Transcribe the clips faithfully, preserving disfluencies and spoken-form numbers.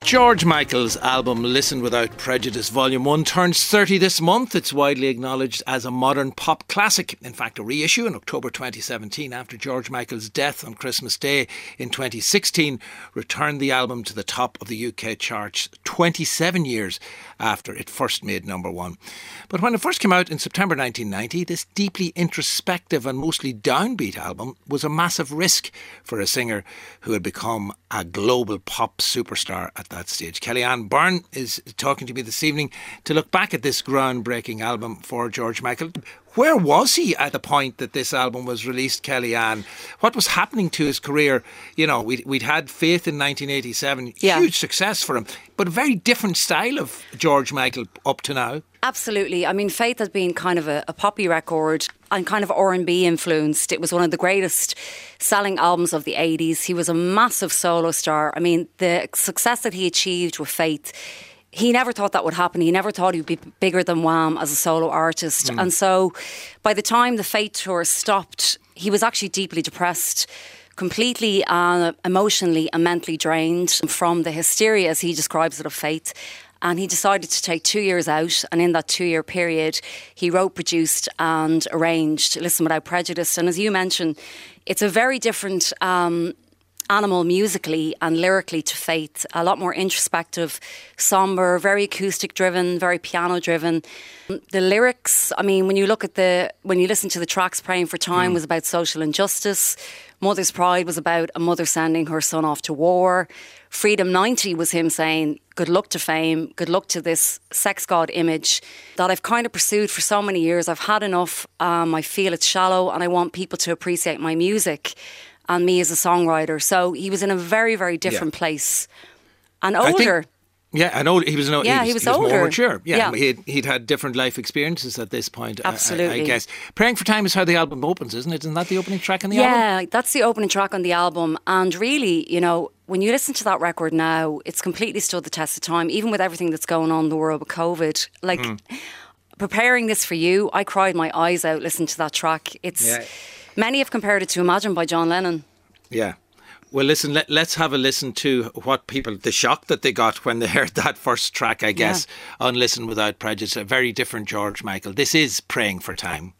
George Michael's album Listen Without Prejudice Volume one turns thirty this month. It's widely acknowledged as a modern pop classic. In fact, a reissue in October twenty seventeen after George Michael's death on Christmas Day in twenty sixteen returned the album to the top of the U K charts twenty-seven years after it first made number one. But when it first came out in September nineteen ninety, this deeply introspective and mostly downbeat album was a massive risk for a singer who had become a global pop superstar at that stage. Kellyanne Byrne is talking to me this evening to look back at this groundbreaking album for George Michael. Where was he at the point that this album was released, Kellyanne? What was happening to his career? You know, we'd, we'd had Faith in nineteen eighty-seven, yeah. Huge success for him, but a very different style of George Michael up to now. Absolutely. I mean, Faith has been kind of a, a poppy record and kind of R and B influenced. It was one of the greatest selling albums of the eighties. He was a massive solo star. I mean, the success that he achieved with Faith, he never thought that would happen. He never thought he would be bigger than Wham as a solo artist. Mm. And so by the time the Faith tour stopped, he was actually deeply depressed, completely uh, emotionally and mentally drained from the hysteria, as he describes it, of Faith. And he decided to take two years out. And in that two-year period, he wrote, produced and arranged Listen Without Prejudice. And as you mentioned, it's a very different um, animal musically and lyrically to Faith. A lot more introspective, sombre, very acoustic-driven, very piano-driven. The lyrics, I mean, when you look at the, when you listen to the tracks, Praying for Time mm. was about social injustice. Mother's Pride was about a mother sending her son off to war. Freedom ninety was him saying, good luck to fame, good luck to this sex god image that I've kind of pursued for so many years. I've had enough. Um, I feel it's shallow and I want people to appreciate my music and me as a songwriter. So he was in a very, very different yeah. place and older. Yeah, I know he was. No, yeah, he was, he was, he was older. more mature. Yeah, yeah. He'd, he'd had different life experiences at this point. Absolutely, I, I guess. Praying for Time is how the album opens, isn't it? Isn't that the opening track on the yeah, album? Yeah, that's the opening track on the album. And really, you know, when you listen to that record now, it's completely stood the test of time. Even with everything that's going on in the world with COVID, like mm. preparing this for you, I cried my eyes out listening to that track. It's yeah. Many have compared it to Imagine by John Lennon. Yeah. Well, listen, let, let's have a listen to what people, the shock that they got when they heard that first track, I guess, yeah. on Listen Without Prejudice. A very different George Michael. This is Praying for Time.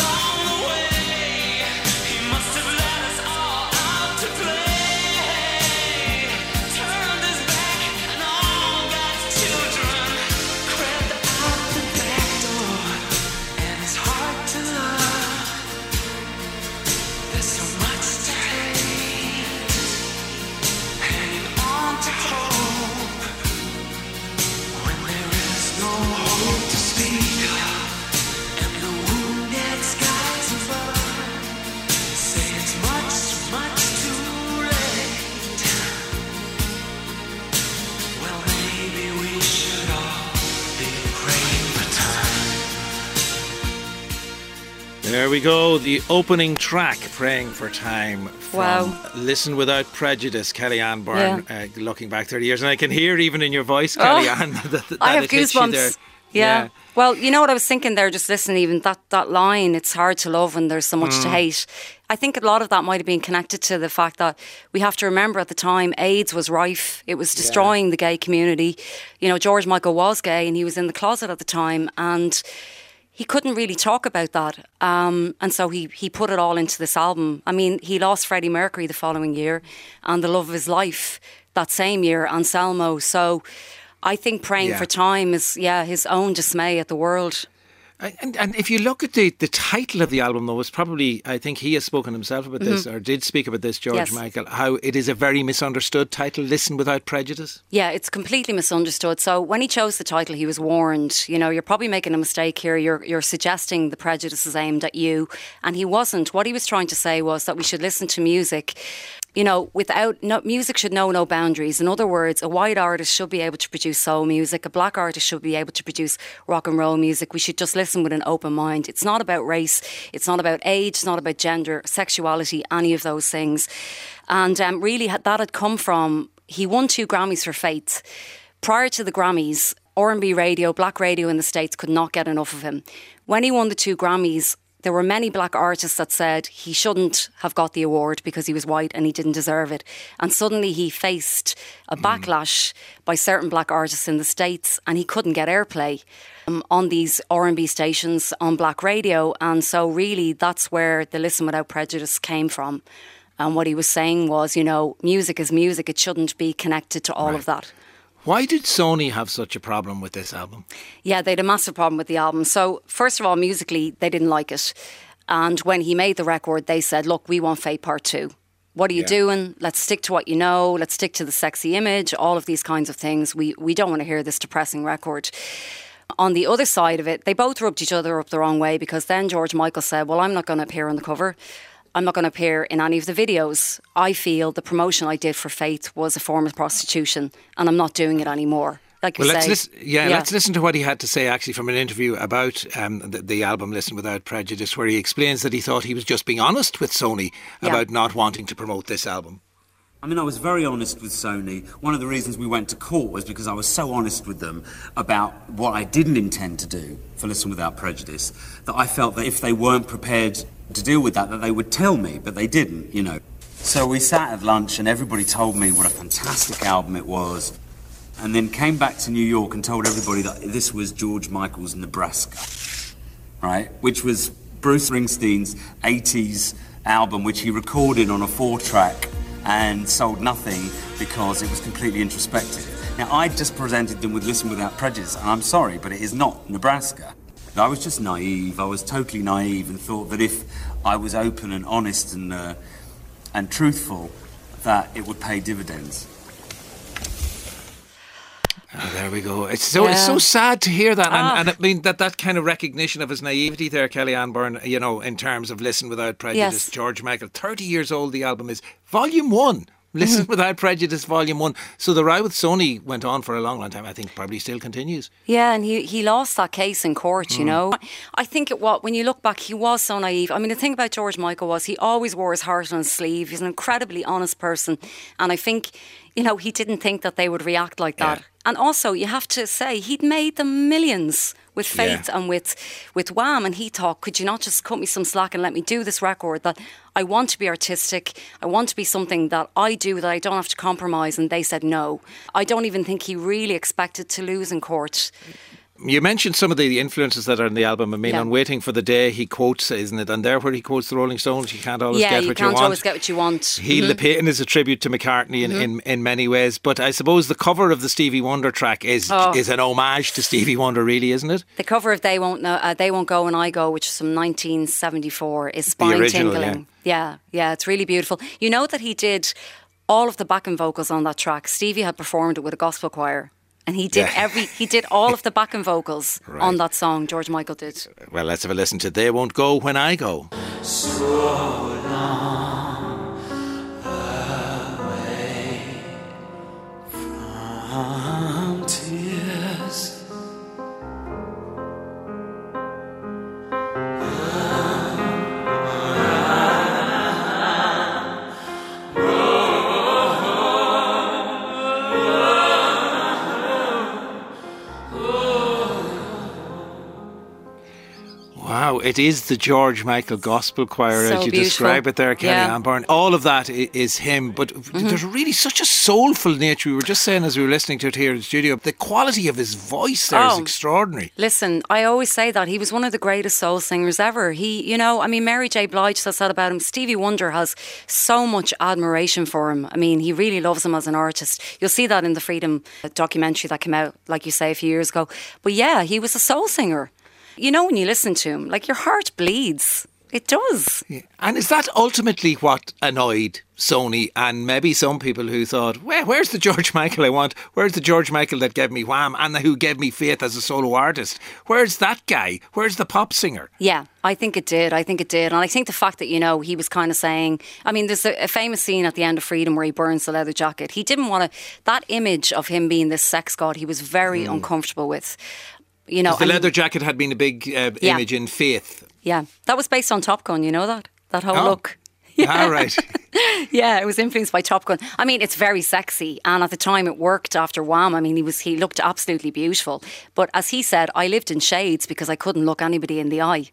There we go, the opening track, Praying for Time, from wow. Listen Without Prejudice, Kellyanne Byrne, yeah. uh, looking back thirty years. And I can hear even in your voice, Kellyanne, oh, that, that I have it hits goosebumps. You there. Yeah. yeah. Well, you know what I was thinking there, just listening even, that, that line, it's hard to love when there's so much mm. to hate. I think a lot of that might have been connected to the fact that we have to remember at the time AIDS was rife. It was destroying yeah. the gay community. You know, George Michael was gay and he was in the closet at the time, and he couldn't really talk about that. Um, and so he, he put it all into this album. I mean, he lost Freddie Mercury the following year and the love of his life that same year, Anselmo. So I think Praying yeah. for Time is, yeah, his own dismay at the world. And, and if you look at the, the title of the album, though, it's probably, I think he has spoken himself about this, mm-hmm. or did speak about this, George yes. Michael, how it is a very misunderstood title, Listen Without Prejudice. Yeah, it's completely misunderstood. So when he chose the title, he was warned, you know, you're probably making a mistake here. You're, you're suggesting the prejudice is aimed at you. And he wasn't. What he was trying to say was that we should listen to music, you know, without, no, music should know no boundaries. In other words, a white artist should be able to produce soul music. A black artist should be able to produce rock and roll music. We should just listen with an open mind. It's not about race. It's not about age. It's not about gender, sexuality, any of those things. And um, really, that had come from, he won two Grammys for Faith. Prior to the Grammys, R and B radio, black radio in the States could not get enough of him. When he won the two Grammys, There were many black artists that said he shouldn't have got the award because he was white and he didn't deserve it. And suddenly he faced a backlash mm. by certain black artists in the States, and he couldn't get airplay um, on these R and B stations on black radio. And so really that's where the Listen Without Prejudice came from. And what he was saying was, you know, music is music. It shouldn't be connected to all right. of that. Why did Sony have such a problem with this album? Yeah, they had a massive problem with the album. So, first of all, musically, they didn't like it. And when he made the record, they said, look, we want Fate Part two. What are you yeah. doing? Let's stick to what you know. Let's stick to the sexy image, all of these kinds of things. We, we don't want to hear this depressing record. On the other side of it, they both rubbed each other up the wrong way, because then George Michael said, well, I'm not going to appear on the cover. I'm not going to appear in any of the videos. I feel the promotion I did for Faith was a form of prostitution, and I'm not doing it anymore. Like you well, let's say, listen, yeah, yeah, let's listen to what he had to say actually from an interview about um, the, the album Listen Without Prejudice, where he explains that he thought he was just being honest with Sony yeah. about not wanting to promote this album. I mean, I was very honest with Sony. One of the reasons we went to court was because I was so honest with them about what I didn't intend to do for Listen Without Prejudice, that I felt that if they weren't prepared to deal with that, that they would tell me, but they didn't, you know. So we sat at lunch and everybody told me what a fantastic album it was, and then came back to New York and told everybody that this was George Michael's Nebraska, right? Which was Bruce Springsteen's eighties album, which he recorded on a four-track and sold nothing because it was completely introspective. Now, I just presented them with Listen Without Prejudice, and I'm sorry, but it is not Nebraska. I was just naive. I was totally naive and thought that if I was open and honest and uh, and truthful, that it would pay dividends. Oh, there we go. It's so yeah. it's so sad to hear that, ah. and, and I mean that that kind of recognition of his naivety there, Kellyanne Byrne. You know, in terms of Listen Without Prejudice, yes. George Michael, thirty years old. The album is Volume One. Listen mm-hmm. Without Prejudice, Volume One. So the row with Sony went on for a long, long time. I think probably still continues. Yeah, and he he lost that case in court. Mm. You know, I think it what when you look back, he was so naive. I mean, the thing about George Michael was he always wore his heart on his sleeve. He's an incredibly honest person, and I think, you know, he didn't think that they would react like that. Yeah. And also, you have to say, he'd made them millions with Faith yeah. and with with Wham, and he thought, could you not just cut me some slack and let me do this record that I want to be artistic, I want to be something that I do that I don't have to compromise, and they said no. I don't even think he really expected to lose in court. You mentioned some of the influences that are in the album. I mean, yeah. on Waiting for the Day, he quotes, isn't it? And there where he quotes the Rolling Stones, you can't always yeah, get you what can't you want. always get what you want. Heal mm-hmm. the Pain is a tribute to McCartney in, mm-hmm. in, in many ways. But I suppose the cover of the Stevie Wonder track is oh. is an homage to Stevie Wonder, really, isn't it? The cover of They Won't Know, uh, They Won't Go When I Go, which is from nineteen seventy-four, is spine-tingling. Yeah. yeah, yeah, it's really beautiful. You know that he did all of the backing vocals on that track. Stevie had performed it with a gospel choir. And he did yeah. every, he did all of the backing vocals right. on that song. George Michael did. Well, let's have a listen to They Won't Go When I Go. So long away from tears. Wow, it is the George Michael Gospel Choir, so as you beautiful. describe it there, Kellyanne yeah. Byrne. All of that is him, but mm-hmm. there's really such a soulful nature. We were just saying as we were listening to it here in the studio, the quality of his voice there oh, is extraordinary. Listen, I always say that he was one of the greatest soul singers ever. He, you know, I mean, Mary J. Blige says that about him. Stevie Wonder has so much admiration for him. I mean, he really loves him as an artist. You'll see that in the Freedom documentary that came out, like you say, a few years ago. But yeah, he was a soul singer. You know, when you listen to him, like your heart bleeds. It does. Yeah. And is that ultimately what annoyed Sony and maybe some people who thought, well, where's the George Michael I want? Where's the George Michael that gave me Wham and who gave me Faith as a solo artist? Where's that guy? Where's the pop singer? Yeah, I think it did. I think it did. And I think the fact that, you know, he was kind of saying, I mean, there's a, a famous scene at the end of Freedom where he burns the leather jacket. He didn't want to, that image of him being this sex god, he was very mm. uncomfortable with. You know, the leather jacket had been a big uh, yeah. image in Faith. Yeah, that was based on Top Gun, you know that? That whole oh. look. Yeah. Ah, right. Yeah, it was influenced by Top Gun. I mean, it's very sexy, and at the time it worked after Wham. I mean, he was he looked absolutely beautiful. But as he said, I lived in shades because I couldn't look anybody in the eye.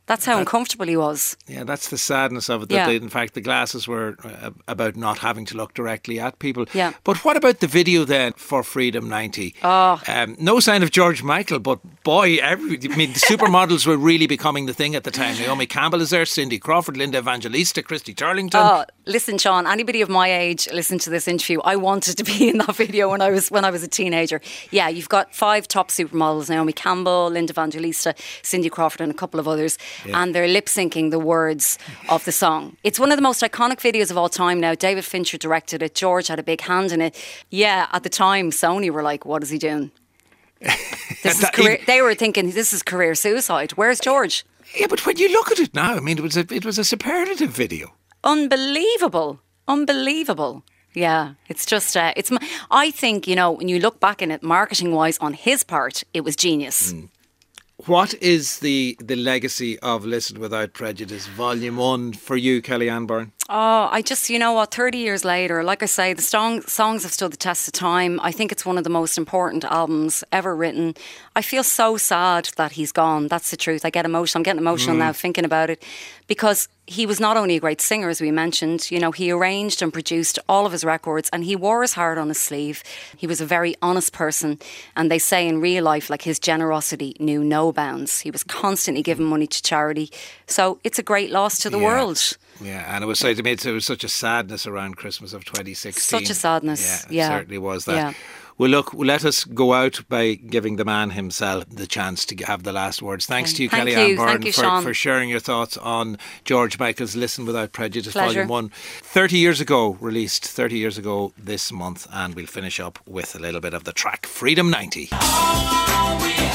That's how that, uncomfortable he was. Yeah, that's the sadness of it, that Yeah. they, in fact the glasses were uh, about not having to look directly at people. Yeah. But what about the video then for Freedom ninety? Oh. Um, no sign of George Michael, but boy, every, I mean, the supermodels were really becoming the thing at the time. Naomi Campbell is there, Cindy Crawford, Linda Evangelista, Christy Turlington. Oh, listen, Sean, anybody of my age listen to this interview. I wanted to be in that video when I was when I was a teenager. Yeah, you've got five top supermodels: Naomi Campbell, Linda Evangelista, Cindy Crawford, and a couple of others, yeah. and they're lip syncing the words of the song. It's one of the most iconic videos of all time. Now, David Fincher directed it. George had a big hand in it. Yeah, at the time, Sony were like, "What is he doing?" This is career, they were thinking, "This is career suicide." Where's George? Yeah, but when you look at it now, I mean, it was a, it was a superlative video. Unbelievable. Unbelievable. Yeah, it's just, uh, it's. I think, you know, when you look back in it, marketing-wise, on his part, it was genius. Mm. What is the, the legacy of Listen Without Prejudice, Volume one, for you, Kellyanne Byrne? Oh, I just, you know what, thirty years later, like I say, the song, songs have stood the test of time. I think it's one of the most important albums ever written. I feel so sad that he's gone. That's the truth. I get emotional. I'm getting emotional mm. now thinking about it, because he was not only a great singer, as we mentioned, you know, he arranged and produced all of his records, and he wore his heart on his sleeve. He was a very honest person, and they say in real life, like, his generosity knew no bounds. He was constantly giving money to charity. So it's a great loss to the yeah. world. Yeah, and it was, to me, it was such a sadness around Christmas of twenty sixteen. Such a sadness. Yeah, it yeah. certainly was that. Yeah. Well, look, let us go out by giving the man himself the chance to have the last words. Thanks okay. to you, Thank Kellyanne you. Byrne, Thank you, for, Sean. for sharing your thoughts on George Michael's Listen Without Prejudice, Pleasure. Volume one. thirty years ago, released thirty years ago this month, and we'll finish up with a little bit of the track Freedom ninety. Oh, we